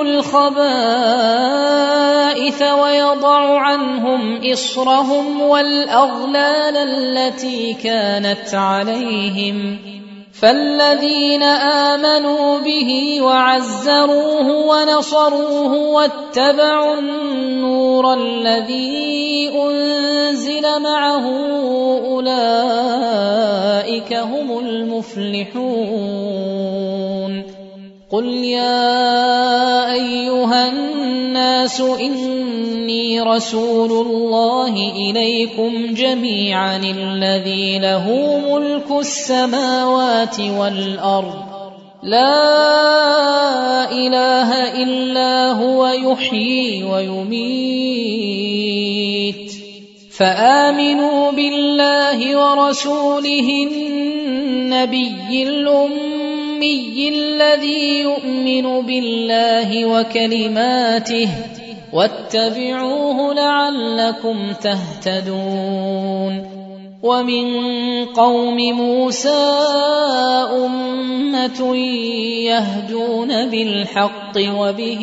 الخبائث ويضع عنهم إصرهم والأغلال التي كانت عليهم فالذين آمنوا به وعزروه ونصروه واتبعوا النور الذي أنزل معه أولئك هم المفلحون قل يا أيها الناس إني رسول الله إليكم جميعا الذي له ملك السماوات والأرض لا إله إلا هو يحيي ويميت فآمنوا بالله ورسوله النبي الأمي الذي يؤمن بالله وكلماته واتبعوه لعلكم تهتدون ومن قوم موسى أمة يهدون بالحق وبه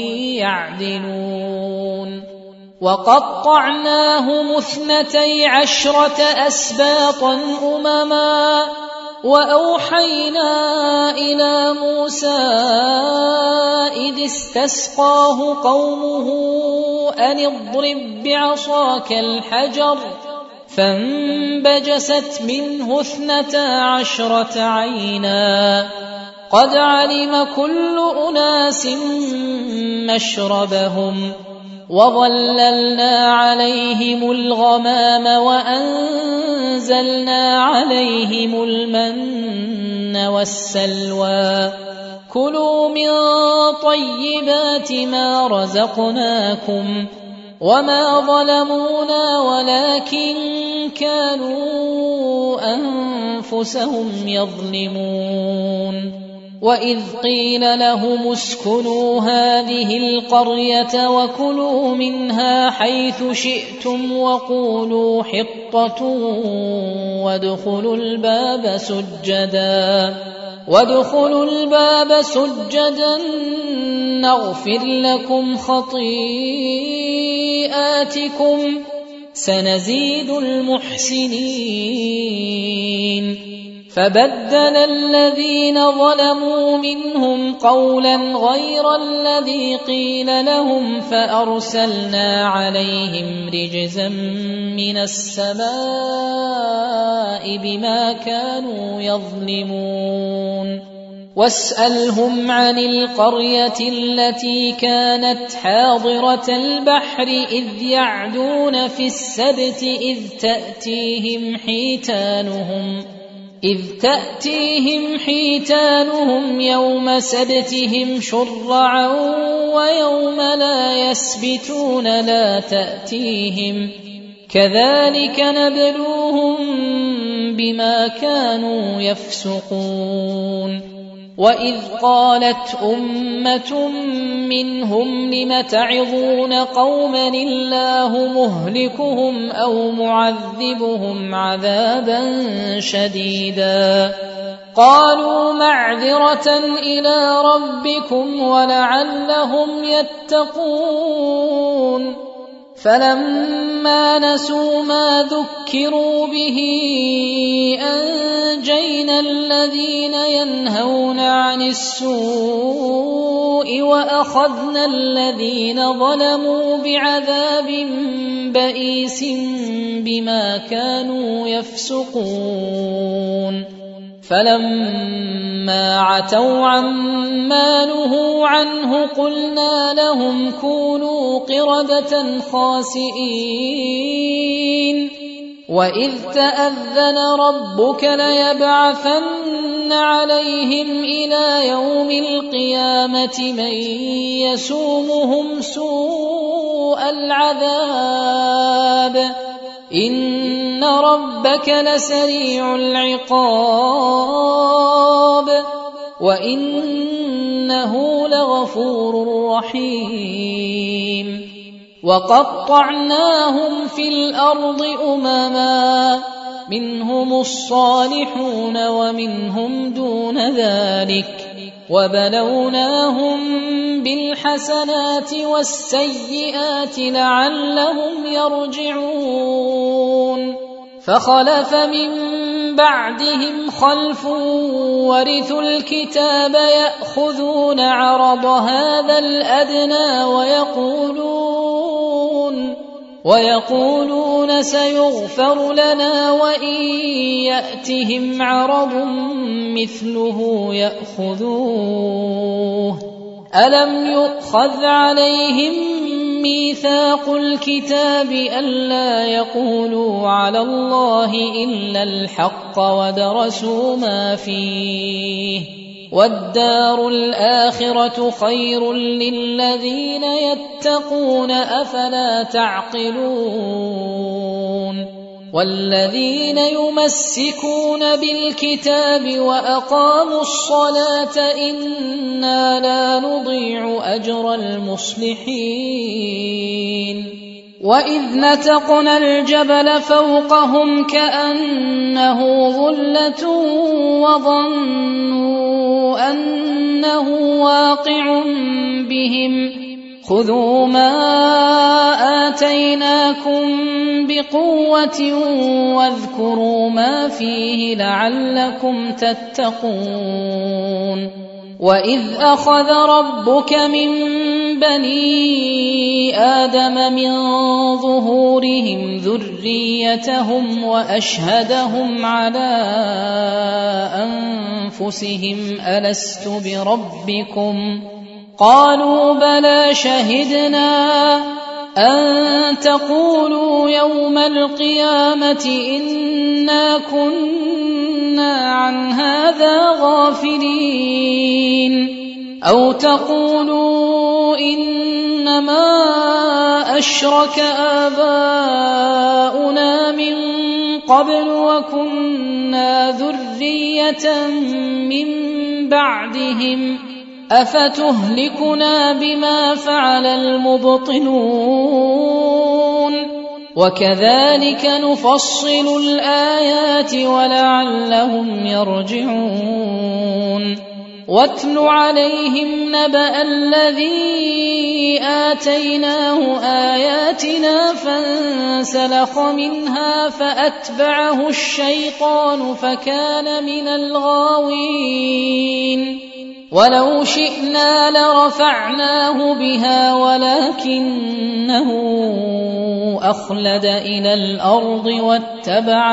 يعدلون وقطعناهم اثنتي عشرة أسباطا أمما وأوحينا إلى موسى إذ استسقاه قومه أن اضرب بعصاك الحجر فانبجست منه اثنتا عشرة عينا قد علم كل أناس مشربهم وظللنا عليهم الغمام وأنزلنا عليهم المن والسلوى كلوا من طيبات ما رزقناكم وما ظلمونا ولكن كانوا أنفسهم يظلمون وإذ قيل لهم اسكنوا هذه القرية وكلوا منها حيث شئتم وقولوا حطة وادخلوا الباب سجدا وادخلوا الباب سجدا نغفر لكم خطيئاتكم سنزيد المحسنين فبدل الذين ظلموا منهم قولا غير الذي قيل لهم فأرسلنا عليهم رجزا من السماء بما كانوا يظلمون واسألهم عن القرية التي كانت حاضرة البحر إذ يعدون في السبت إذ تأتيهم حيتانهم إذ تأتيهم حيتانهم يوم سبتهم شرعا ويوم لا يسبتون لا تأتيهم كذلك نبلوهم بما كانوا يفسقون وإذ قالت أمة منهم لم تعظون قوما الله مهلكهم أو معذبهم عذابا شديدا قالوا معذرة إلى ربكم ولعلهم يتقون فلما فلما نسوا ما ذكروا به أنجينا الذين ينهون عن السوء وأخذنا الذين ظلموا بعذاب بئيس بما كانوا يفسقون فلما عتوا عما نهوا عنه قلنا لهم كونوا قردة خاسئين وإذ تأذن ربك ليبعثن عليهم إلى يوم القيامة من يسومهم سوء العذاب إن ربك لسريع العقاب وإنه لغفور رحيم وقطعناهم في الأرض أمما منهم الصالحون ومنهم دون ذلك وبلوناهم بالحسنات والسيئات لعلهم يرجعون فخلف من بعدهم خلف ورثوا الكتاب يأخذون عرض هذا الأدنى ويقولون ويقولون سيغفر لنا وإن يأتهم عرض مثله يأخذوه ألم يؤخذ عليهم ميثاق الكتاب ألا يقولوا على الله إلا الحق ودرسوا ما فيه والدار الآخرة خير للذين يتقون أفلا تعقلون والذين يمسكون بالكتاب وأقاموا الصلاة إنا لا نضيع أجر المصلحين وإذ نتقنا الجبل فوقهم كأنه ظلة وظنوا أنه واقع بهم خذوا ما آتيناكم بقوة واذكروا ما فيه لعلكم تتقون وإذ أخذ ربك من بني آدم من ظهورهم ذريتهم وأشهدهم على أنفسهم ألست بربكم قالوا بلى شهدنا أن تقولوا يوم القيامة إنا كنا عن هذا غافلين أو تقولوا إنما أشرك آباؤنا من قبل وكنا ذرية من بعدهم أفتهلكنا بما فعل المبطلون وكذلك نفصل الآيات ولعلهم يرجعون واتل عليهم نبأ الذي آتيناه آياتنا فانسلخ منها فأتبعه الشيطان فكان من الغاوين ولو شئنا لرفعناه بها ولكنه أخلد إلى الأرض واتبع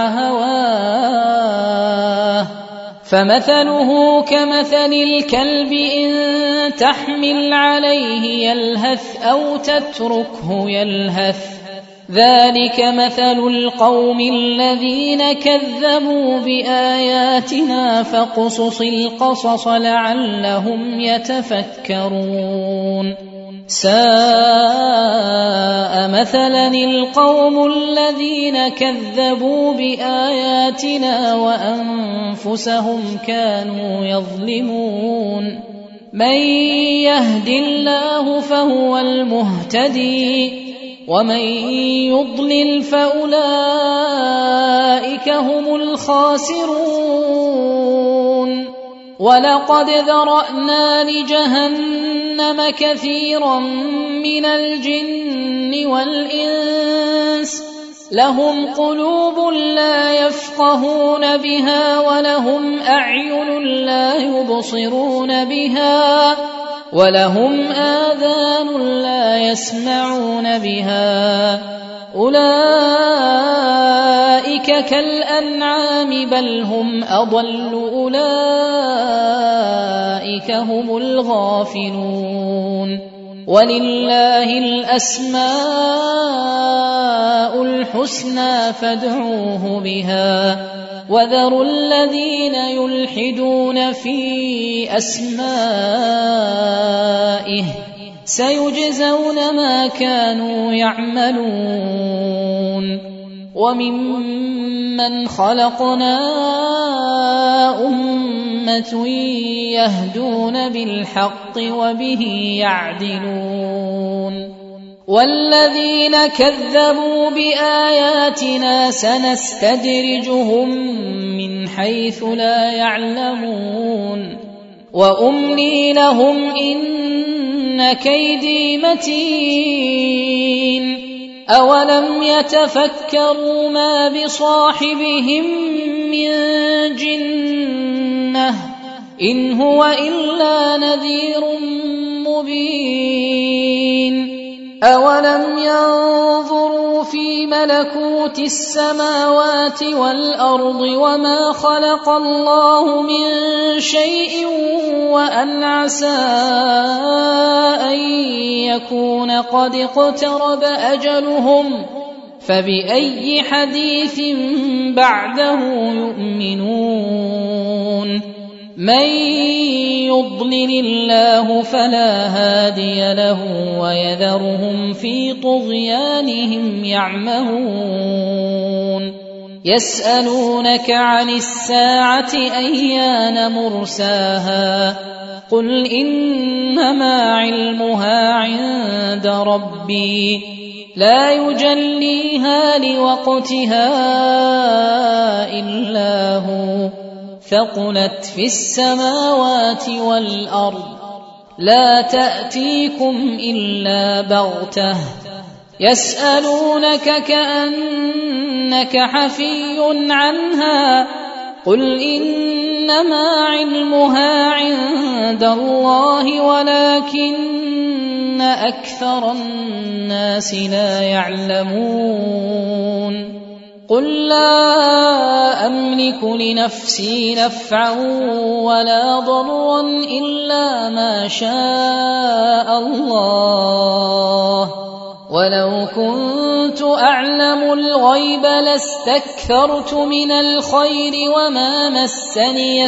هواه فمثله كمثل الكلب إن تحمل عليه يلهث أو تتركه يلهث ذلك مثل القوم الذين كذبوا بآياتنا فاقصص القصص لعلهم يتفكرون ساء مثلا القوم الذين كذبوا بآياتنا وأنفسهم كانوا يظلمون من يهد الله فهو المهتدي ومن يضلل فأولئك هم الخاسرون ولقد ذرأنا لجهنم كثيرا من الجن والإنس لهم قلوب لا يفقهون بها ولهم أعين لا يبصرون بها ولهم آذان لا يسمعون بها أولئك كالأنعام بل هم أضل أولئك هم الغافلون ولله الأسماء الحسنى فادعوه بها وذروا الذين يلحدون في أسمائه سيجزون ما كانوا يعملون وممن خلقنا أمة يهدون بالحق وبه يعدلون والذين كذبوا بآياتنا سنستدرجهم من حيث لا يعلمون وأملي لهم إن كيدي متين أولم يتفكروا ما بصاحبهم من جنة إن هو إلا نذير مبين أولم ينظروا في ملكوت السماوات والأرض وما خلق الله من شيء وأن عسى أن يكون قد اقترب أجلهم فبأي حديث بعده يؤمنون من يضلل الله فلا هادي له ويذرهم في طغيانهم يعمهون يسألونك عن الساعة أيان مرساها قل إنما علمها عند ربي لا يجليها لوقتها إلا هو ثقلت في السماوات والأرض لا تأتيكم إلا بغتة يسألونك كأنك حفي عنها قل إنما علمها عند الله ولكن أكثر الناس لا يعلمون قل لا أملك لنفسي نفعا ولا ضرا إلا ما شاء الله ولو كنت أعلم الغيب لاستكثرت من الخير وما مسني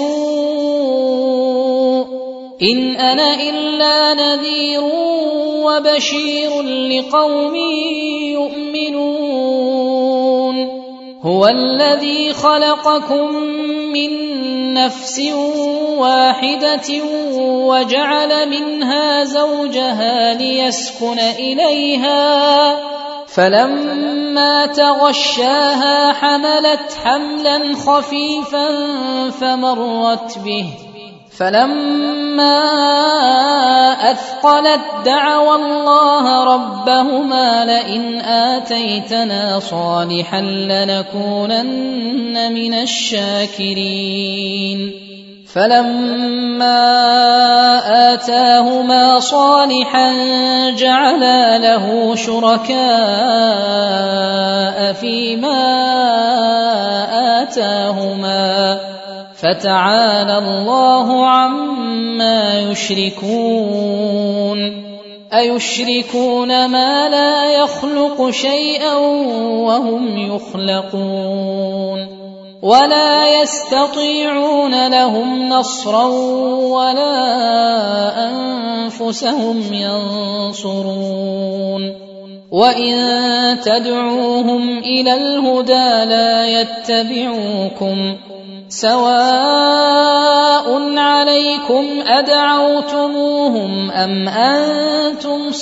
السوء إن أنا إلا نذير وبشير لقوم يؤمنون هو الذي خلقكم من نفس واحدة وجعل منها زوجها ليسكن إليها فلما تغشاها حملت حملا خفيفا فمرت به فلما أثقلت دعوا الله ربهما لئن آتيتنا صالحا لنكونن من الشاكرين فلما آتاهما صالحا جعلا له شركاء فيما آتاهما فتعالى الله عما يشركون أيشركون ما لا يخلق شيئا وهم يخلقون ولا يستطيعون لهم نصرا ولا أنفسهم ينصرون وإن تدعوهم إلى الهدى لا يتبعوكم سواء عليكم أدعوتموهم أم أنتم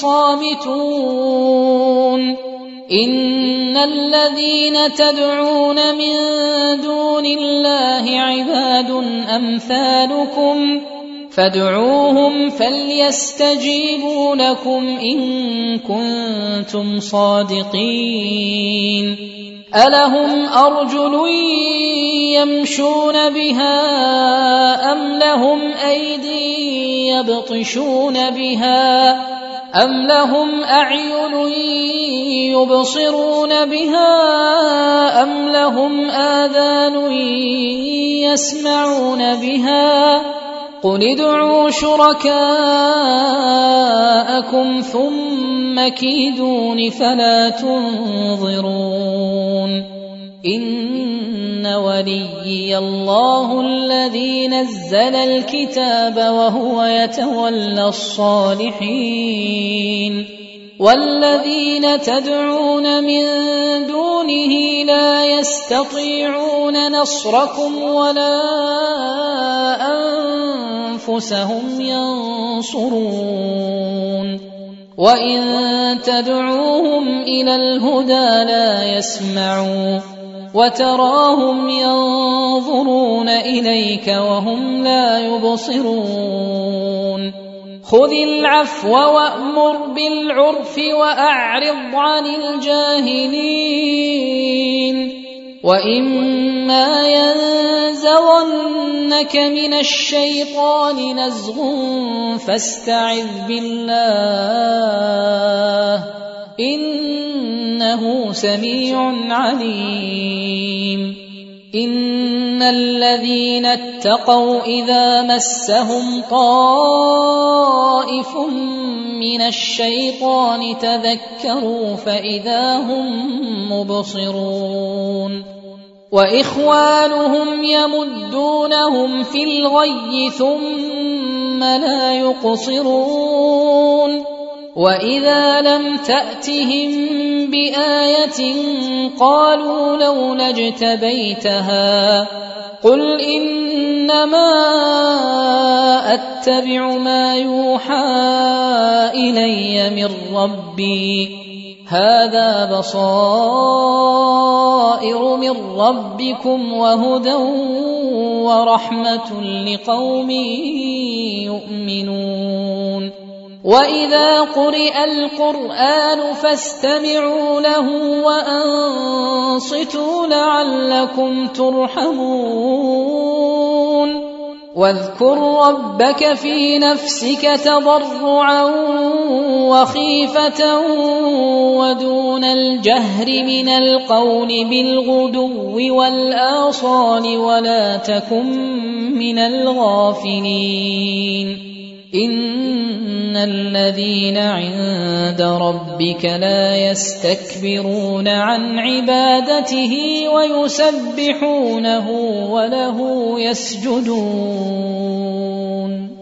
صامتون إن الذين تدعون من دون الله عباد أمثالكم فادعوهم فليستجيبوا لكم إن كنتم صادقين ألهم أرجل يمشون بها أم لهم أيدي يبطشون بها أم لهم أعين يبصرون بها أم لهم آذان يسمعون بها قل ادعوا شركاءكم ثم كيدون فلا تنظرون إن وليي الله الذي نزل الكتاب وهو يتولى الصالحين والذين تدعون من دونه لا يستطيعون نصركم ولا أنفسهم ينصرون وإن تدعوهم إلى الهدى لا يسمعون وتراهم ينظرون إليك وهم لا يبصرون خذ العفو وأمر بالعرف وأعرض عن الجاهلين وإما ينزغنك من الشيطان نزغ فاستعذ بالله إنه سميع عليم إن الذين اتقوا إذا مسهم طائف من الشيطان تذكروا فإذا هم مبصرون وإخوانهم يمدونهم في الغي ثم لا يقصرون وإذا لم تأتهم بآية قالوا لولا اجتبيتها قل إنما أتبع ما يوحى إلي من ربي هذا بصائر من ربكم وهدى ورحمة لقوم يؤمنون وإذا قرئ القرآن فاستمعوا له وأنصتوا لعلكم ترحمون واذكر ربك في نفسك تضرعا وخيفة ودون الجهر من القول بالغدو والآصال ولا تكن من الغافلين إن الذين عند ربك لا يستكبرون عن عبادته ويسبحونه وله يسجدون